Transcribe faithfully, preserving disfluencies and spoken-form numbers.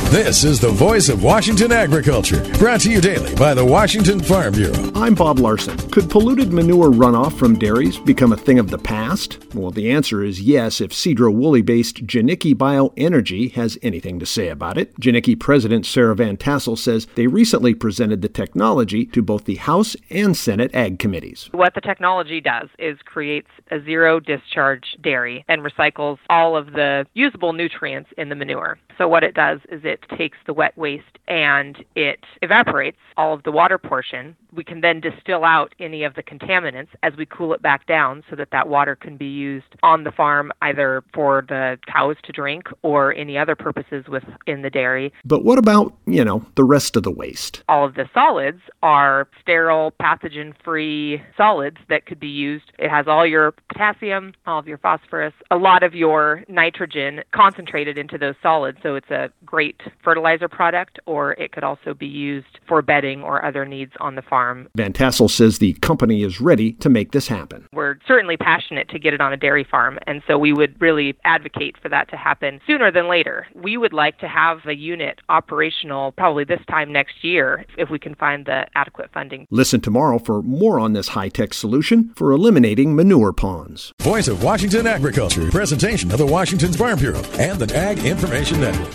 This is the voice of Washington agriculture, brought to you daily by the Washington Farm Bureau. I'm Bob Larson. Could polluted manure runoff from dairies become a thing of the past? Well, the answer is yes if Seadro-Woolley-based Janicki Bioenergy has anything to say about it. Janicki President Sarah Van Tassel says they recently presented the technology to both the House and Senate Ag Committees. What the technology does is creates a zero-discharge dairy and recycles all of the usable nutrients in the manure. So what it does is it takes the wet waste and it evaporates all of the water portion. We can then distill out any of the contaminants as we cool it back down so that that water can be used on the farm either for the cows to drink or any other purposes within the dairy. But what about, you know, the rest of the waste? All of the solids are sterile, pathogen-free solids that could be used. It has all your potassium, all of your phosphorus, a lot of your nitrogen concentrated into those solids. So it's a great fertilizer product, or it could also be used for bedding or other needs on the farm. Van Tassel says the company is ready to make this happen. We're certainly passionate to get it on a dairy farm, and so we would really advocate for that to happen sooner than later. We would like to have a unit operational probably this time next year if we can find the adequate funding. Listen tomorrow for more on this high-tech solution for eliminating manure ponds. Voice of Washington agriculture, presentation of the Washington Farm Bureau and the Ag Information Network.